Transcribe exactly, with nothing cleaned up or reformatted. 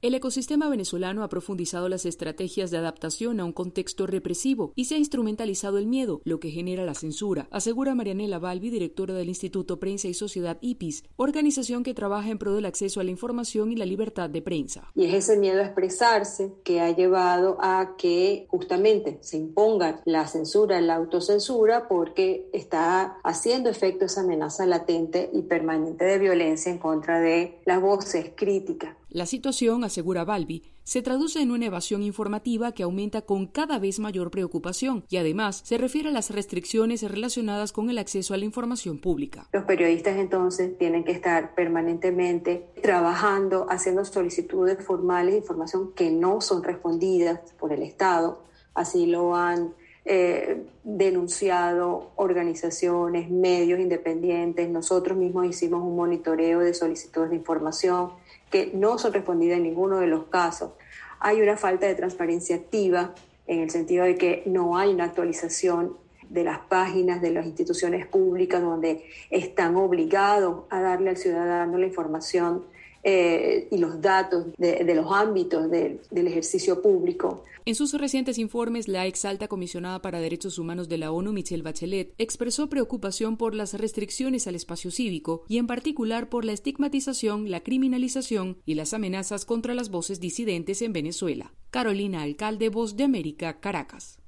El ecosistema venezolano ha profundizado las estrategias de adaptación a un contexto represivo y se ha instrumentalizado el miedo, lo que genera la censura, asegura Marianela Balbi, directora del Instituto Prensa y Sociedad I P I S, organización que trabaja en pro del acceso a la información y la libertad de prensa. Y es ese miedo a expresarse que ha llevado a que justamente se imponga la censura, la autocensura, porque está haciendo efecto esa amenaza latente y permanente de violencia en contra de las voces críticas. La situación, asegura Balbi, se traduce en una evasión informativa que aumenta con cada vez mayor preocupación y además se refiere a las restricciones relacionadas con el acceso a la información pública. Los periodistas entonces tienen que estar permanentemente trabajando, haciendo solicitudes formales de información que no son respondidas por el Estado. Así lo han eh, denunciado organizaciones, medios independientes. Nosotros mismos hicimos un monitoreo de solicitudes de información que no son respondidas en ninguno de los casos. Hay una falta de transparencia activa en el sentido de que no hay una actualización de las páginas de las instituciones públicas donde están obligados a darle al ciudadano la información eh, y los datos de, de los ámbitos de, del ejercicio público. En sus recientes informes, la ex alta comisionada para Derechos Humanos de la ONU, Michelle Bachelet, expresó preocupación por las restricciones al espacio cívico y en particular por la estigmatización, la criminalización y las amenazas contra las voces disidentes en Venezuela. Carolina Alcalde, Voz de América, Caracas.